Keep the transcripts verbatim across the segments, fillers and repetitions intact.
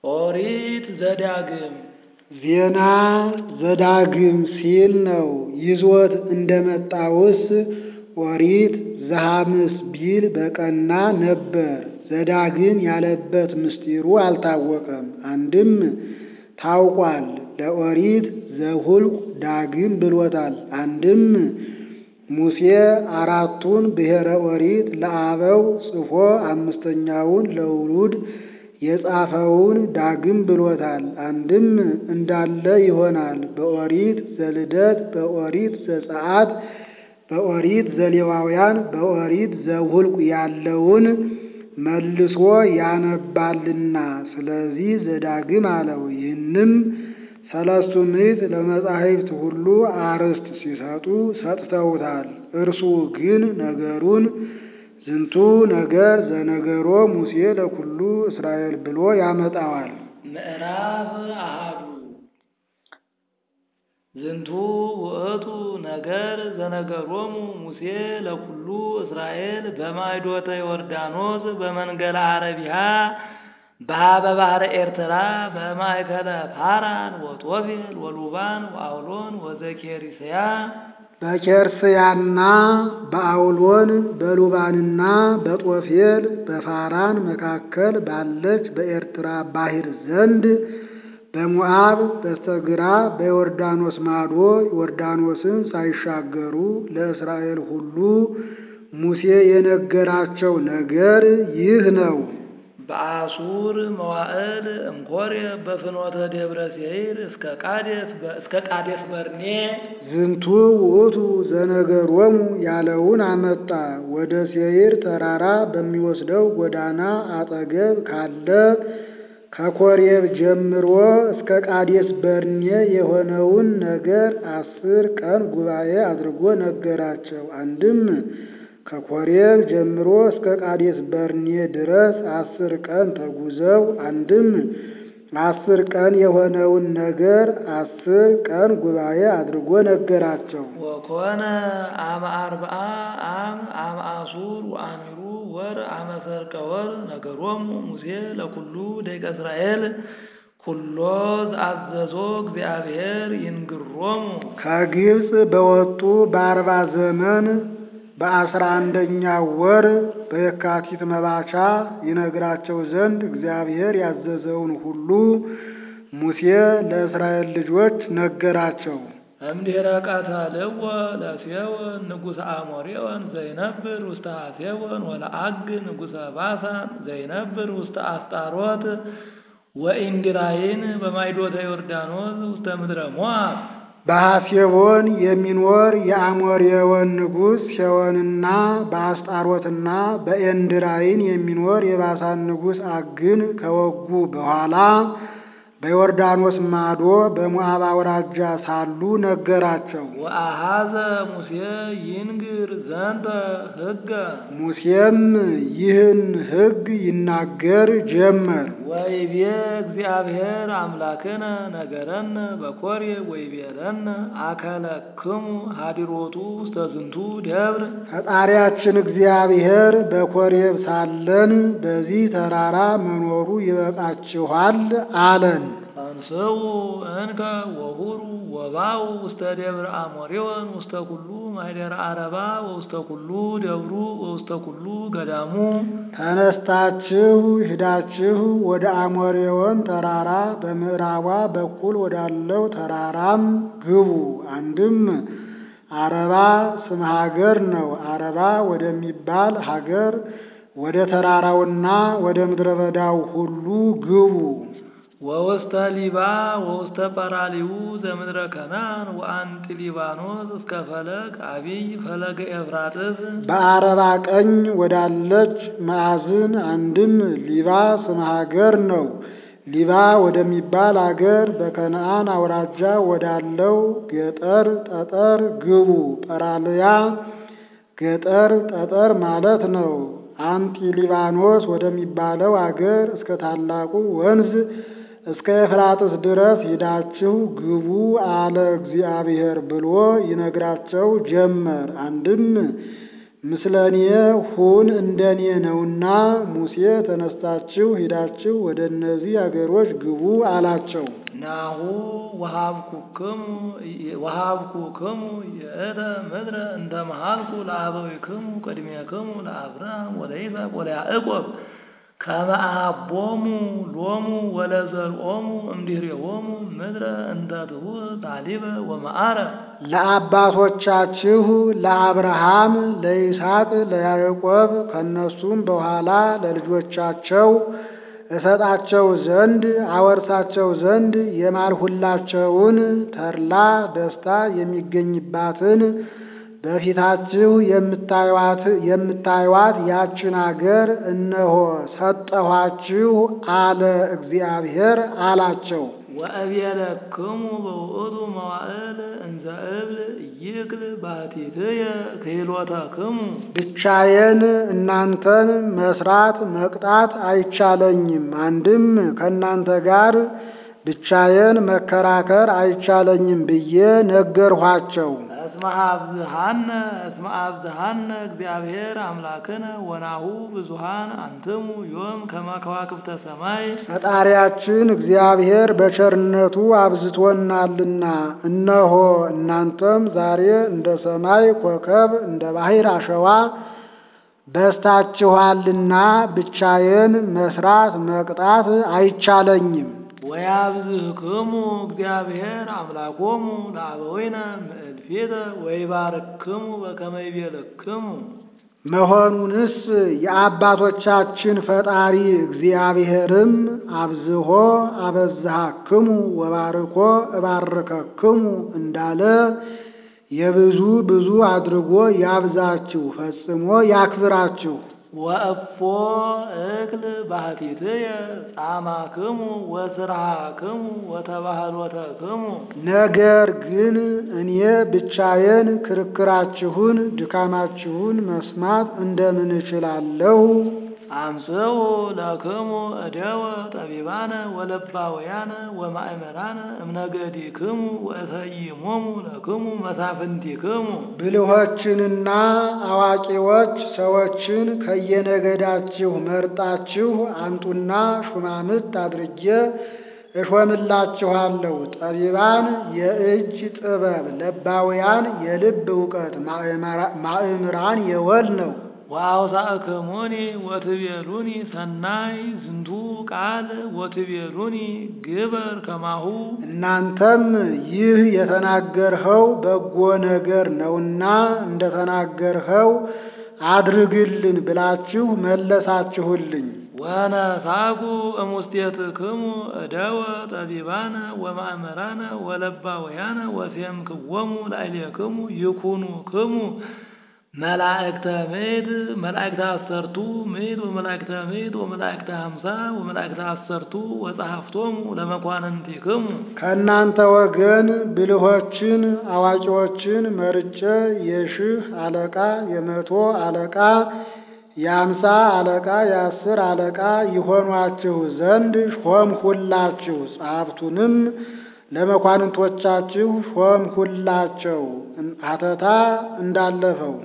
ኦሪት ዘዳግም ዜና ዘዳግም ሲል ነው። ይዞት እንደመጣውስ ኦሪት ዘሐምስ ቢል በቀና ነበር። ዘዳግም ያለበት ምስጢሩ አልታወቀም። አንድም ታውቋል፣ ለኦሪት ዘሁልቁ ዳግም ብሎታል። አንድም ሙሴ አራቱን ብሔረ ኦሪት ለአበው ጽፎ አምስተኛውን ለውሉድ የጻፈውን ዳግም ብሎታል። አንድም እንዳለ ይሆናል። በኦሪት ዘልደት፣ በኦሪት ዘጸአት፣ በኦሪት ዘሌዋውያን፣ በኦሪት ዘሁልቁ ያለውን መልሶ ያነባልና ስለዚህ ዘዳግም አለው። ይህንም ሰለስቱ ምዕት ለመጻሕፍት ሁሉ አርዕስት ሲሰጡ ሰጥተውታል። እርሱ ግን ነገሩን ዝንቱ ነገር ዘነገሮ ሙሴ ለኩሉ እስራኤል ብሎ ያመጣዋል። ምዕራፍ አሐዱ ዝንቱ ውእቱ ነገር ዘነገሮሙ ሙሴ ለኩሉ እስራኤል በማይዶተ ዮርዳኖስ በመንገለ አረቢያ በኀበ ባሕረ ኤርትራ በማእከለ ፋራን ወጦፌል ወሉባን ወአውሎን ወዘኬሪስያ በኬርስያና በአውሎን በሉባንና በጦፌል በፋራን መካከል ባለች በኤርትራ ባሕር ዘንድ በሞዓብ በስተግራ በዮርዳኖስ ማዶ ዮርዳኖስን ሳይሻገሩ ለእስራኤል ሁሉ ሙሴ የነገራቸው ነገር ይህ ነው። በአሱር መዋዕል እምኮሬብ በፍኖተ ደብረ ሴይር እስከ ቃዴስ እስከ ቃዴስ በርኔ ዝንቱ ውእቱ ዘነገሮሙ ያለውን አመጣ። ወደ ሴይር ተራራ በሚወስደው ጎዳና አጠገብ ካለ ከኮሬብ ጀምሮ እስከ ቃዴስ በርኔ የሆነውን ነገር አስር ቀን ጉባኤ አድርጎ ነገራቸው። አንድም ከኮሬብ ጀምሮ እስከ ቃዴስ በርኔ ድረስ አስር ቀን ተጉዘው አንድም አስር ቀን የሆነውን ነገር አስር ቀን ጉባኤ አድርጎ ነገራቸው። ወኮነ አመ አርብዓ አም አመ አሱር ወአሚሩ ወር አመ ሰርቀ ወር ነገሮሙ ሙሴ ለኩሉ ደቂቀ እስራኤል ኩሎ ዘአዘዞ እግዚአብሔር ይንግሮሙ። ከግብፅ በወጡ በአርባ ዘመን በአስራ አንደኛው ወር በየካቲት መባቻ ይነግራቸው ዘንድ እግዚአብሔር ያዘዘውን ሁሉ ሙሴ ለእስራኤል ልጆች ነገራቸው። እምድኅረ ቀተልዎ ለሴዎን ንጉሠ አሞሬዎን ዘይነብር ውስተ ሐሴቦን ወለዐግ ንጉሠ ባሳን ዘይነብር ውስተ አስጣሮት ወኢንድራይን በማይዶተ ዮርዳኖስ ውስተ ምድረ ሞዓብ። በሐሴቦን የሚኖር የአሞሬዎን ንጉሥ ሴዎንና በአስጣሮትና በኤንድራይን የሚኖር የባሳን ንጉሥ ዐግን ከወጉ በኋላ በዮርዳኖስ ማዶ በሞዓብ አውራጃ ሳሉ ነገራቸው። ወአኀዘ ሙሴ ይንግር ዘንተ ሕገ ሙሴም ይህን ሕግ ይናገር ጀመር። ወይቤ እግዚአብሔር አምላክነ ነገረነ በኮሬብ ወይቤረነ አከለክሙ ሀዲሮቱ ውስተ ዝንቱ ደብር። ፈጣሪያችን እግዚአብሔር በኮሬብ ሳለን በዚህ ተራራ መኖሩ ይበቃችኋል አለን። አንስኡ እንከ ወሁሩ ወባው ውስተ ደብረ አሞሬዎን ውስተ ኩሉ ማኅደረ አረባ ወውስተ ኩሉ ደብሩ ወውስተ ኩሉ ገዳሙ። ተነስታችሁ ሂዳችሁ ወደ አሞሬዎን ተራራ በምዕራቧ በኩል ወዳለው ተራራም ግቡ። አንድም አረባ ስም ሀገር ነው። አረባ ወደሚባል ሀገር ወደ ተራራውና ወደ ምድረ በዳው ሁሉ ግቡ። ወውስተ ሊባ ወውስተ ጰራሊው ዘምድረ ከናን ወአንቲ ሊባኖስ እስከ ፈለግ አቢይ ፈለገ ኤፍራጥስ። በአረባ ቀኝ ወዳለች ማዕዝን አንድም ሊባ ስም ሀገር ነው። ሊባ ወደሚባል አገር በከነአን አውራጃ ወዳለው ገጠር ጠጠር ግቡ። ጰራልያ ገጠር ጠጠር ማለት ነው። አንቲ ሊባኖስ ወደሚባለው አገር እስከ ታላቁ ወንዝ እስከ ኤፍራጥስ ድረስ ሂዳችሁ ግቡ አለ እግዚአብሔር ብሎ ይነግራቸው ጀመር። አንድም ምስለኔ ሁን እንደኔ ነውና ሙሴ ተነስታችሁ ሂዳችሁ ወደ እነዚህ አገሮች ግቡ አላቸው። ናሁ ወሀብኩክሙ ወሀብኩክሙ የእደ ምድረ እንተ መሃልኩ ለአበዊክሙ ቅድሜክሙ ለአብርሃም ወለይስሐቅ ወለያዕቆብ ከመ አሐቦሙ ሎሙ ወለዘርኦሙ እምድኅሬሆሙ ምድረ እንተ ትሑት ጣሊበ ወመዓረ ለአባቶቻችሁ ለአብርሃም ለይስሐቅ ለያዕቆብ ከነሱም በኋላ ለልጆቻቸው እሰጣቸው ዘንድ አወርሳቸው ዘንድ የማልሁላቸውን ተድላ ደስታ የሚገኝባትን በፊታችሁ የምታዩዋት የምታዩዋት ያችን አገር እነሆ ሰጠኋችሁ አለ እግዚአብሔር አላቸው። ወአብየለክሙ በውእቱ መዋዕል እንዘ እብል ይክል ባሕቲትየ ክህሎተክሙ ብቻዬን እናንተን መስራት መቅጣት አይቻለኝም። አንድም ከእናንተ ጋር ብቻዬን መከራከር አይቻለኝም ብዬ ነገርኋቸው። እስመ አብዝሃነ እስመ አብዝሃነ እግዚአብሔር አምላክነ ወናሁ ብዙሃን አንትሙ ዮም ከመ ከዋክብተ ሰማይ ፈጣሪያችን እግዚአብሔር በቸርነቱ አብዝቶናልና እነሆ እናንተም ዛሬ እንደ ሰማይ ኮከብ እንደ ባሕር አሸዋ በዝታችኋልና ብቻዬን መስራት መቅጣት አይቻለኝም። ወያብዝህክሙ እግዚአብሔር አምላኮሙ ለአበዊነ ምእልፌተ ወይባርክሙ በከመ ይቤለክሙ መሆኑንስ የአባቶቻችን ፈጣሪ እግዚአብሔርም አብዝሆ አበዝሃክሙ ወባርኮ እባርከክሙ እንዳለ የብዙ ብዙ አድርጎ ያብዛችሁ ፈጽሞ ያክብራችሁ። ወእፎ እክል ባሕቲትየ ጻማክሙ ወስርሃክሙ ወተባህሎተክሙ ነገር ግን እኔ ብቻዬን ክርክራችሁን ድካማችሁን መስማት እንደምን እችላለሁ? አምጽኡ ለክሙ እደወ ጠቢባነ ወለባውያነ ወማእመራነ እምነገዲክሙ ወእሰይሞሙ ለክሙ መሳፍንቲክሙ ብልሆችንና አዋቂዎች ሰዎችን ከየነገዳችሁ መርጣችሁ አምጡና ሹማምት አድርጌ እሾምላችኋለሁ። ጠቢባን የእጅ ጥበብ፣ ለባውያን የልብ እውቀት፣ ማእምራን የወል ነው። ወአውሳእክሙኒ ወትቤሉኒ ሰናይ ዝንቱ ቃል ወትቤሉኒ ግበር ከማሁ እናንተም ይህ የተናገርኸው በጎ ነገር ነውና እንደተናገርኸው አድርግልን ብላችሁ መለሳችሁልኝ። ወነሳኩ እሙስቴትክሙ እደወ ጠቢባነ ወማእመራነ ወለባውያነ ወሴምክዎሙ ላዕሌክሙ ይኩኑክሙ መላእክተ ምድ መላእክተ አሰርቱ ምድ ወመላእክተ ምድ ወመላእክተ ሀምሳ ወመላእክተ አሰርቱ ወጸሐፍቶሙ ለመኳንንቲክሙ ከእናንተ ወገን ብልሆችን አዋቂዎችን መርጬ የሺህ አለቃ የመቶ አለቃ የአምሳ አለቃ የአስር አለቃ ይሆኗችሁ ዘንድ ሾምሁላችሁ። ጸሐፍቱንም ለመኳንንቶቻችሁ ሾምሁላቸው። ሀተታ እንዳለፈው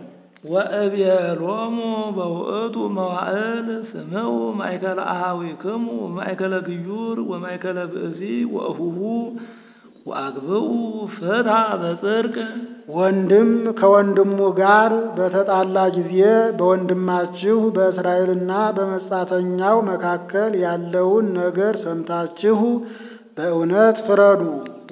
ወእቤሎሙ በውእቱ መዋዕል ስምዑ ማእከለ አኀዊክሙ ወማእከለ ግዩር ወማእከለ ብእሲ ወእሁሁ ወአግብኡ ፍትሐ በጽድቅ ወንድም ከወንድሙ ጋር በተጣላ ጊዜ በወንድማችሁ በእስራኤልና በመጻተኛው መካከል ያለውን ነገር ሰምታችሁ በእውነት ፍረዱ።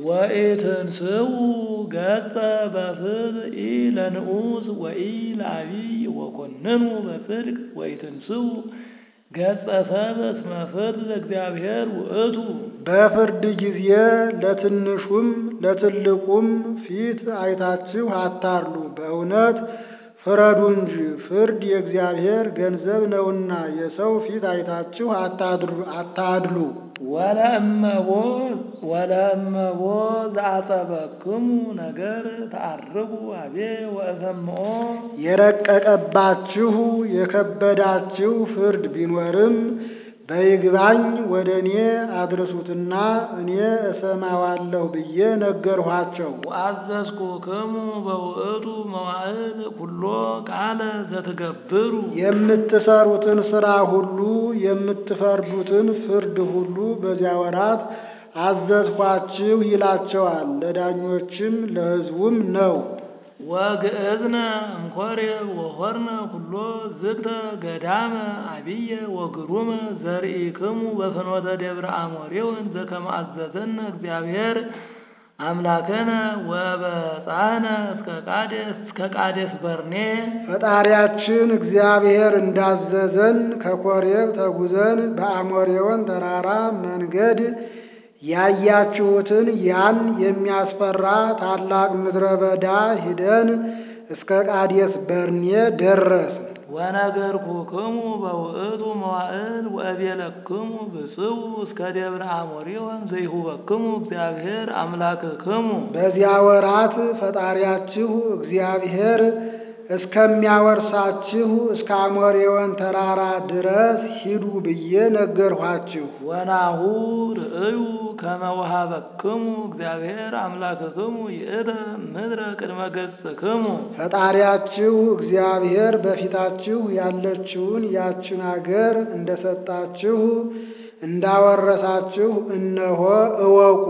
ወኢትንስኡ ገጸ በፍትሕ ለንዑስ ወኢለአቢይ ወኮንኑ በጽድቅ ወኢትንስኡ ገጸ ሰብእ እስመ ፍትሕ ለእግዚአብሔር ውእቱ በፍርድ ጊዜ ለትንሹም ለትልቁም ፊት አይታችሁ አታርሉ፣ በእውነት ፍረዱ እንጂ ፍርድ የእግዚአብሔር ገንዘብ ነውና የሰው ፊት አይታችሁ አታድሉ። ወለእመቦ ወለእመቦ ዘአጸበክሙ ነገር ተዐርጉ አቤ ወእሰምዖ የረቀቀባችሁ የከበዳችሁ ፍርድ ቢኖርም በይግባኝ ወደ እኔ አድርሱትና እኔ እሰማዋለሁ ብዬ ነገርኋቸው። ወአዘዝኩክሙ በውእቱ መዋዕል ኩሎ ቃለ ዘትገብሩ የምትሰሩትን ሥራ ሁሉ የምትፈርዱትን ፍርድ ሁሉ በዚያ ወራት አዘዝኋችሁ ይላቸዋል። ለዳኞችም ለሕዝቡም ነው። ወግእዝነ እምኮሬብ ወሖርነ ኩሎ ዝግተ ገዳመ አብየ ወግሩመ ዘርኢክሙ በፍኖተ ደብረ አሞሬውን ዘከመ አዘዘነ እግዚአብሔር አምላከነ ወበጻሕነ እስከ ቃዴስ እስከ ቃዴስ በርኔ ፈጣሪያችን እግዚአብሔር እንዳዘዘን ከኮሬብ ተጉዘን በአሞሬውን ተራራ መንገድ ያያችሁትን ያን የሚያስፈራ ታላቅ ምድረ በዳ ሂደን እስከ ቃዴስ በርኔ ደረስን። ወነገርኩክሙ በውእቱ መዋዕል ወአቤለክሙ ብፅው እስከ ደብረ አሞሬውን ዘይሁበክሙ እግዚአብሔር አምላክክሙ በዚያ ወራት ፈጣሪያችሁ እግዚአብሔር እስከሚያወርሳችሁ እስከ አሞሬውን ተራራ ድረስ ሂዱ ብዬ ነገርኋችሁ። ወናሁ ርእዩ ከመ ወሀበክሙ እግዚአብሔር አምላክክሙ ይእተ ምድረ ቅድመ ገጽክሙ ፈጣሪያችሁ እግዚአብሔር በፊታችሁ ያለችውን ያችን አገር እንደሰጣችሁ እንዳወረሳችሁ እነሆ እወቁ።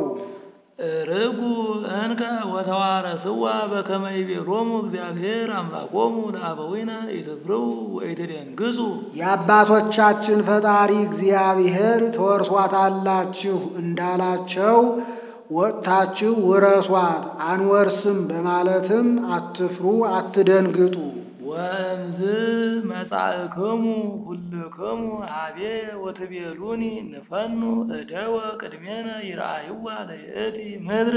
ርጉ እንከ ወተዋረስዋ በከመ ይቤሎሙ እግዚአብሔር አምላኮሙ ለአበዊነ ኢትፍርሁ ወኢትደንግጹ የአባቶቻችን ፈጣሪ እግዚአብሔር ተወርሷታላችሁ እንዳላቸው ወጥታችሁ ውረሷት፣ አንወርስም በማለትም አትፍሩ አትደንግጡ። ወእምዝ መጻእክሙ ሁልክሙ ሀቤ ወትቤሉኒ ንፈኑ እደወ ቅድሜነ ይርአይዋ ለይእቲ ምድር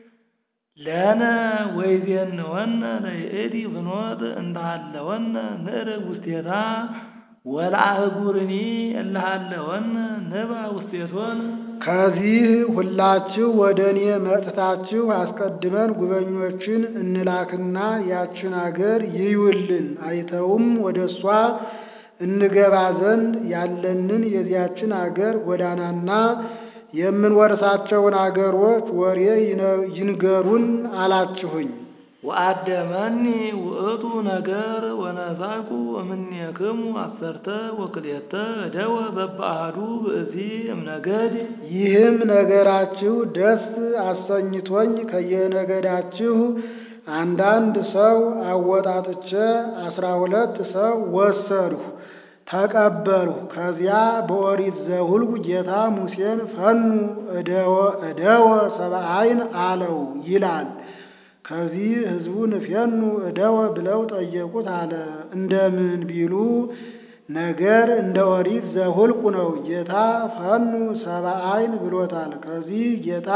ለነ ወይዜንወነ ለይእቲ ፍኖት እንተሃለወነ ንዕርግ ውስቴታ ወለአህጉርኒ እለሃለወነ ንባ ውስቴቶን ከዚህ ሁላችሁ ወደ እኔ መጥታችሁ አስቀድመን ጉበኞችን እንላክና ያችን አገር ይዩልን፣ አይተውም ወደ እሷ እንገባ ዘንድ ያለንን የዚያችን አገር ጎዳናና የምንወርሳቸውን አገሮች ወሬ ይንገሩን አላችሁኝ። ወአደመኒ ውእቱ ነገር ወነሳኩ እምኔክሙ አሰርተ ወክልኤተ እደወ በበአሐዱ ብእሲ እምነገድ ይህም ነገራችሁ ደስ አሰኝቶኝ ከየነገዳችሁ አንዳንድ ሰው አወጣጥቼ አስራ ሁለት ሰው ወሰድሁ ተቀበልሁ። ከዚያ በኦሪት ዘኍልቍ ጌታ ሙሴን ፈኑ እደወ እደወ ሰብአይን አለው ይላል። ከዚህ ሕዝቡን ፈኑ እደወ ብለው ጠየቁት አለ። እንደምን ቢሉ ነገር እንደ ኦሪት ዘኍልቍ ነው። ጌታ ፈኑ ሰብአይን ብሎታል። ከዚህ ጌታ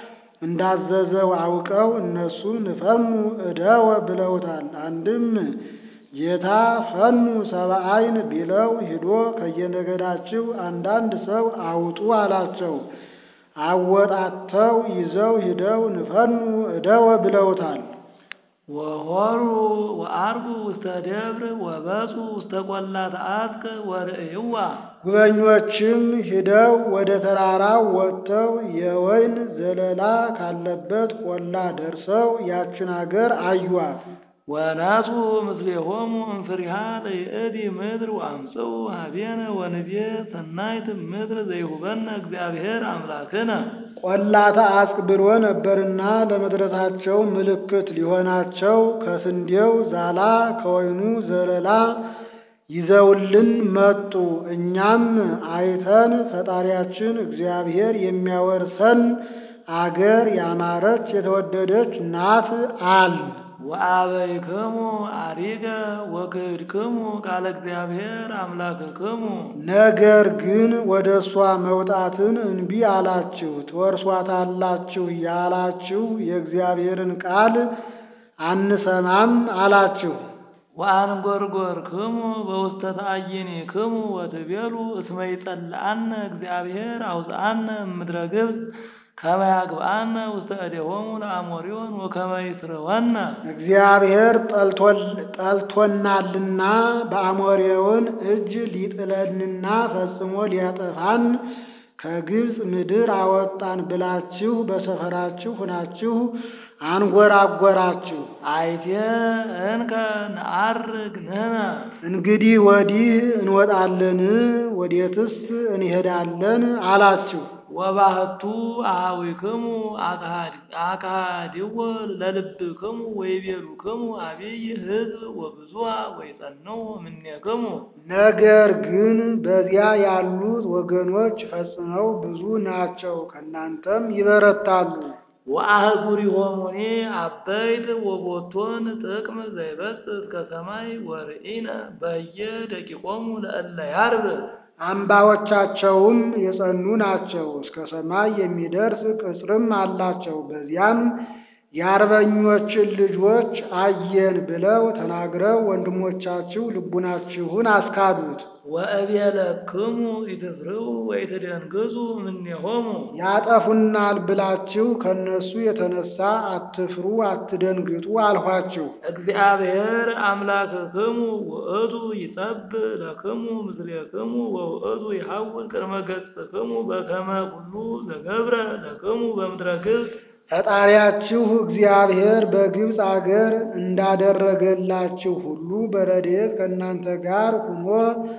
እንዳዘዘው አውቀው እነሱን ፈኑ እደወ ብለውታል። አንድም ጌታ ፈኑ ሰብአይን ቢለው ሂዶ ከየነገዳችሁ አንዳንድ ሰው አውጡ አላቸው። አወጣተው ይዘው ሂደው ንፈኑ እደወ ብለውታል። ወሖሩ ወዐርጉ ውስተ ደብር ወበጹ ውስተ ቈላተ አስቅ ወርእይዋ ጉበኞችም ሂደው ወደ ተራራው ወጥተው የወይን ዘለላ ካለበት ቆላ ደርሰው ያችን አገር አዩአት። ወነሱ ምስሌሆሙ እምፍሪሃ ለይእቲ ምድር ወአምጽኡ ሀቤነ ወንቤ ሰናይት ምድር ዘይሁበነ እግዚአብሔር አምላክነ ቆላተ አስቅ ብሎ ነበርና ለመድረሳቸው ምልክት ሊሆናቸው ከስንዴው ዛላ ከወይኑ ዘለላ ይዘውልን መጡ። እኛም አይተን ፈጣሪያችን እግዚአብሔር የሚያወርሰን አገር ያማረች የተወደደች ናት አል ወአበይክሙ አሪገ ወክድክሙ ቃለ እግዚአብሔር አምላክክሙ ነገር ግን ወደ እሷ መውጣትን እንቢ አላችሁ። ትወርሷታላችሁ ያላችሁ የእግዚአብሔርን ቃል አንሰማም አላችሁ። ወአንጐርጐርክሙ በውስተ ተአይኒክሙ ወትቤሉ እስመ ይጸልአነ እግዚአብሔር አውፅአነ እምድረ ግብፅ ከመ ያግብአነ ውስተ እዴሆሙ ለአሞሪውን ወከመ ይስረወነ እግዚአብሔር ጠልቶናልና በአሞሬውን እጅ ሊጥለንና ፈጽሞ ሊያጠፋን ከግብፅ ምድር አወጣን ብላችሁ በሰፈራችሁ ሁናችሁ አንጎራጎራችሁ። አይቴ እንከ ነዐርግ ንሕነ እንግዲህ ወዲህ እንወጣለን ወዴትስ እንሄዳለን አላችሁ። ወባህቱ አኀዊክሙ አካሃዲዎ ለልብክሙ ወይቤሉክሙ አብይ ሕዝብ ወብዙኃ ወይጸንዑ እምኔክሙ። ነገር ግን በዚያ ያሉት ወገኖች ፈጽመው ብዙ ናቸው፣ ከእናንተም ይበረታሉ። ወአህጉሪሆሙኒ አበይት ወቦቶን ጥቅም ዘይበጽሕ እስከ ሰማይ ወርኢነ በየ ደቂቆሙ ለእለ ያርብ። አምባዎቻቸውም የጸኑ ናቸው፣ እስከ ሰማይ የሚደርስ ቅጽርም አላቸው። በዚያም የአርበኞችን ልጆች አየን ብለው ተናግረው ወንድሞቻችሁ ልቡናችሁን አስካዱት። ወእቤለክሙ ኢትፍርሁ ወኢትደንግጹ እምኔሆሙ ያጠፉናል ብላችሁ ከነሱ የተነሳ አትፍሩ አትደንግጡ አልኋችሁ። እግዚአብሔር አምላክክሙ ውእቱ ይጸብእ ለክሙ ምስሌክሙ ወውእቱ ይሐውር ቅድመ ገጽክሙ በከመ ኩሉ ዘገብረ ለክሙ በምድረ ግብፅ። ፈጣሪያችሁ እግዚአብሔር በግብፅ አገር እንዳደረገላችሁ ሁሉ በረድኤት ከእናንተ ጋር ሁኖ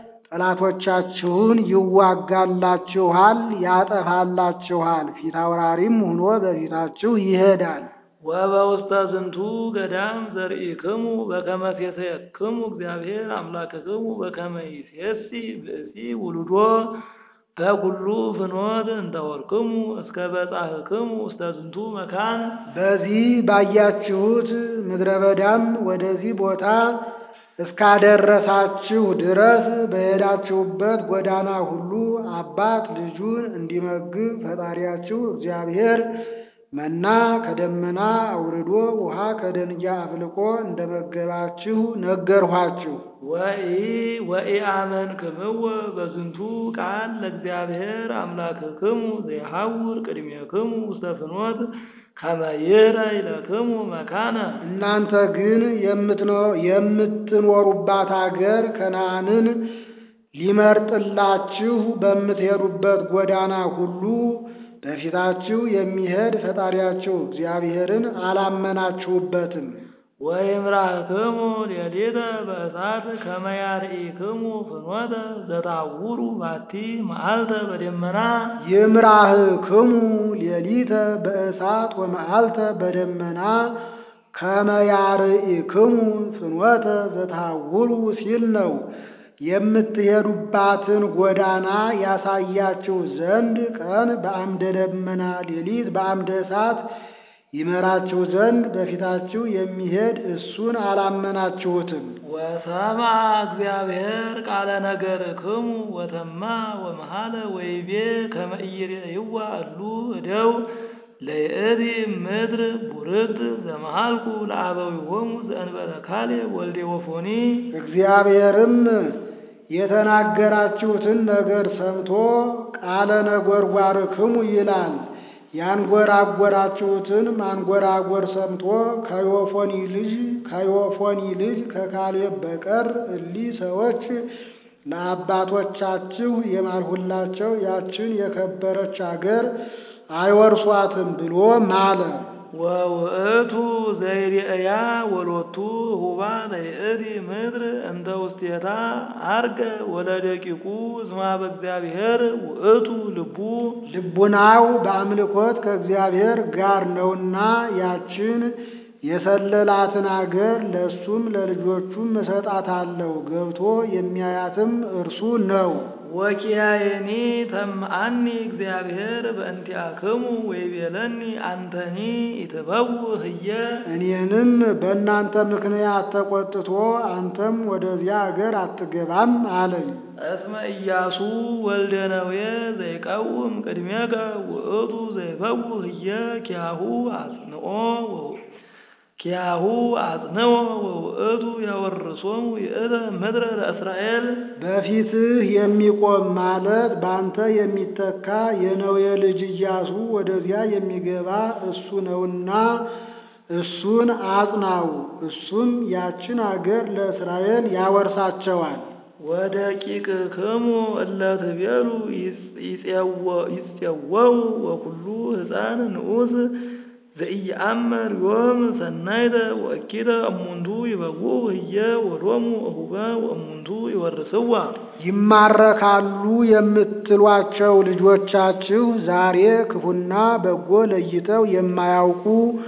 ጠላቶቻችሁን ይዋጋላችኋል፣ ያጠፋላችኋል። ፊት አውራሪም ሆኖ በፊታችሁ ይሄዳል። ወበውስተ ዝንቱ ገዳም ዘርኢክሙ በከመ ሴሰየክሙ እግዚአብሔር አምላክክሙ በከመ ይሴሲ ብእሲ ውሉዶ በኩሉ ፍኖት እንተ ወርክሙ እስከ በጻሕክሙ ውስተ ዝንቱ መካን። በዚህ ባያችሁት ምድረ በዳም ወደዚህ ቦታ እስካደረሳችሁ ድረስ በሄዳችሁበት ጎዳና ሁሉ አባት ልጁን እንዲመግብ ፈጣሪያችሁ እግዚአብሔር መና ከደመና አውርዶ ውሃ ከደንጊያ አፍልቆ እንደመገባችሁ ነገርኋችሁ። ወኢ ወኢአመንክምዎ በዝንቱ ቃል ለእግዚአብሔር አምላክክሙ ዘይሐውር ቅድሜክሙ ውስተ ፍኖት ከመ ይርአይ ለክሙ መካነ። እናንተ ግን የምትኖሩባት አገር ከነዓንን ሊመርጥላችሁ በምትሄዱበት ጎዳና ሁሉ በፊታችሁ የሚሄድ ፈጣሪያችሁ እግዚአብሔርን አላመናችሁበትም። ወይምራክሙ ሌሊተ በእሳት ከመ ያርኢክሙ ፍኖተ ዘታውሩ ባቲ መዓልተ በደመና። ይምራክሙ ሌሊተ በእሳት ወመዓልተ በደመና ከመ ያርኢክሙ ፍኖተ ዘታውሩ ሲል ነው። የምትሄዱባትን ጎዳና ያሳያችሁ ዘንድ ቀን በአምደ ደመና ሌሊት በአምደ እሳት ይመራችሁ ዘንድ በፊታችሁ የሚሄድ እሱን አላመናችሁትም። ወሰማ እግዚአብሔር ቃለ ነገርክሙ ወተማ ወመሃለ ወይቤ ከመ ኢይሬእይዋ እሉ እደው ለይእቲ ምድር ቡርክት ዘመሃልኩ ለአበዊሆሙ ዘእንበለ ካሌብ ወልደ ወፎኒ። እግዚአብሔርም የተናገራችሁትን ነገር ሰምቶ ቃለ ነጎርጓርክሙ ይላል። ያንጎራጎራችሁትን ማንጎራጎር ሰምቶ ከዮፎኒ ልጅ ከዮፎኒ ልጅ ከካሌብ በቀር እሊህ ሰዎች ለአባቶቻችሁ የማልሁላቸው ያችን የከበረች አገር አይወርሷትም ብሎ ማለ። ወውእቱ ዘይሬእያ ወሎቱ ሁባ ለይእቲ ምድር እንተ ውስቴታ አርገ ወለደቂቁ እስመ በእግዚአብሔር ውእቱ ልቡ። ልቡናው በአምልኮት ከእግዚአብሔር ጋር ነውና ያችን የሰለላትን አገር ለእሱም ለልጆቹም እሰጣታለሁ፣ ገብቶ የሚያያትም እርሱ ነው። ወኪያየኒ ተምአኒ እግዚአብሔር በእንቲአክሙ ወይቤለኒ አንተኒ ኢትበውእ ህየ። እኔንም በእናንተ ምክንያት ተቆጥቶ አንተም ወደዚያ አገር አትገባም አለኝ። እስመ ኢያሱ ወልደ ነዌ ዘይቀውም ቅድሜከ ውእቱ ዘይበውእ ህየ ኪያሁ አጽንኦ ኪያሁ አጽንዖ ወውእቱ ያወርሶሙ ይእተ ምድረ ለእስራኤል በፊትህ የሚቆም ማለት ባንተ የሚተካ የነዌ ልጅ ኢያሱ ወደዚያ የሚገባ እሱ ነውና እሱን አጽናው። እሱም ያችን አገር ለእስራኤል ያወርሳቸዋል። ወደቂቅክሙ እለ ትቤሉ ይፄወው ወኩሉ ሕፃን ንዑስ ዘኢየአምር ዮም ሰናይተ ወእኪለ እሙንቱ ይበውዑ ህየ ወሎሙ እሁበ ወእሙንቱ ይወርስዋ። ይማረካሉ የምትሏቸው ልጆቻችሁ ዛሬ ክፉና በጎ ለይተው የማያውቁ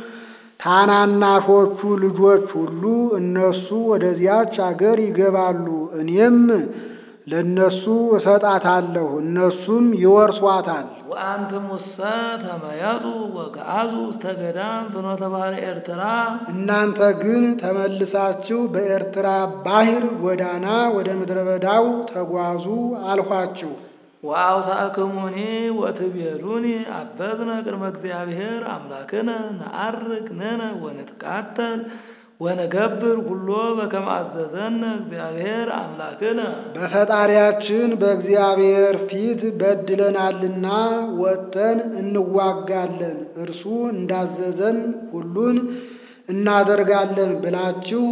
ታናናሾቹ ልጆች ሁሉ እነሱ ወደዚያች አገር ይገባሉ። እኔም ለነሱ እሰጣታለሁ፣ እነሱም ይወርሷታል። ወአንትሙሰ ተመየጡ ወገዓዙ ውስተ ገዳም ፍኖተ ባሕረ ኤርትራ እናንተ ግን ተመልሳችሁ በኤርትራ ባሕር ጎዳና ወደ ምድረ በዳው ተጓዙ አልኋችሁ። ወአውሳእክሙኒ ወትቤሉኒ አበዝነ ቅድመ እግዚአብሔር አምላክነ ነዐርግ ንሕነ ወንትቃተል ወነገብር ሁሎ በከመ አዘዘነ እግዚአብሔር አምላክነ። በፈጣሪያችን በእግዚአብሔር ፊት በድለናልና ወጥተን እንዋጋለን፣ እርሱ እንዳዘዘን ሁሉን እናደርጋለን ብላችሁ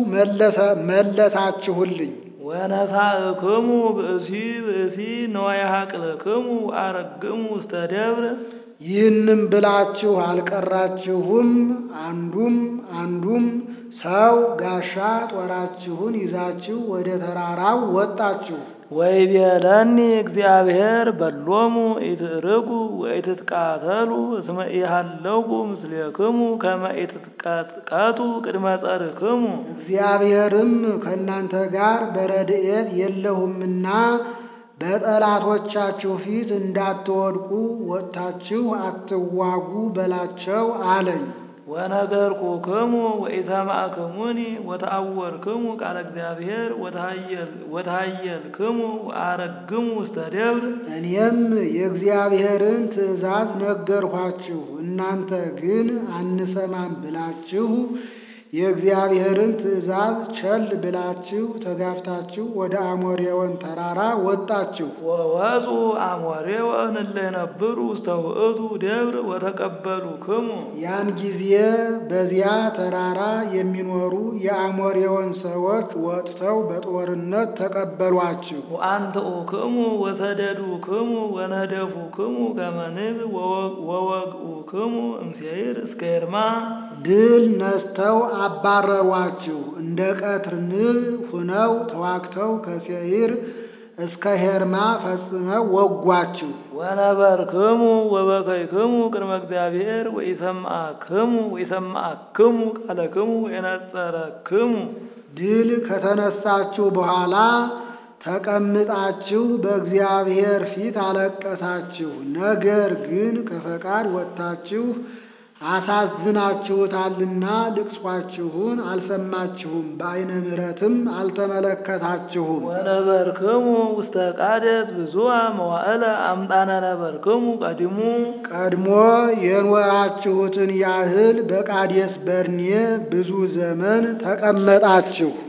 መለሳችሁልኝ። ወነሳእክሙ ብእሲ ብእሲ ነዋየ ኀቅለክሙ አረግሙ ውስተ ደብረ ይህንም ብላችሁ አልቀራችሁም። አንዱም አንዱም ሰው ጋሻ ጦራችሁን ይዛችሁ ወደ ተራራው ወጣችሁ። ወይቤለኒ እግዚአብሔር በሎሙ ኢትዕርጉ ወኢትትቃተሉ እስመ ኢሃለውኩ ምስሌክሙ ከመ ኢትትቀጥቀጡ ቅድመ ጸርክሙ። እግዚአብሔርም ከእናንተ ጋር በረድኤት የለሁምና በጠላቶቻችሁ ፊት እንዳትወድቁ ወጥታችሁ አትዋጉ በላቸው አለኝ። ወነገርኩክሙ ወኢሰማዕክሙኒ ወተአወርክሙ ቃለ እግዚአብሔር ወተሃየልክሙ ወአረግሙ ውስተ ደብር። እኔም የእግዚአብሔርን ትእዛዝ ነገርኋችሁ፣ እናንተ ግን አንሰማም ብላችሁ የእግዚአብሔርን ትእዛዝ ቸል ብላችሁ ተጋፍታችሁ ወደ አሞሬወን ተራራ ወጣችሁ። ወወፁ አሞሬወን እለ የነብሩ ውስተ ውእቱ ደብር ወተቀበሉክሙ። ያን ጊዜ በዚያ ተራራ የሚኖሩ የአሞሬወን ሰዎች ወጥተው በጦርነት ተቀበሏችሁ። ወአንትኡክሙ ወሰደዱክሙ ወነደፉክሙ ከመ ንብ ወወግኡክሙ እምሴይር እስከ ኤርማ። ድል ነስተው አባረሯችሁ፣ እንደ ቀትር ንብ ሁነው ተዋግተው ከሴይር እስከ ሄርማ ፈጽመው ወጓችሁ። ወነበርክሙ ወበከይክሙ ቅድመ እግዚአብሔር ወኢሰማዕክሙ ወኢሰማዕክሙ ቃለክሙ ወኢነጸረክሙ። ድል ከተነሳችሁ በኋላ ተቀምጣችሁ በእግዚአብሔር ፊት አለቀሳችሁ። ነገር ግን ከፈቃድ ወጥታችሁ አሳዝናችሁታልና ልቅሷችሁን አልሰማችሁም፣ በዓይነ ምሕረትም አልተመለከታችሁም። ወነበርክሙ ውስተ ቃዴስ ብዙኃ መዋዕለ አምጣነ ነበርክሙ ቀዲሙ። ቀድሞ የኖራችሁትን ያህል በቃዴስ በርኔ ብዙ ዘመን ተቀመጣችሁ።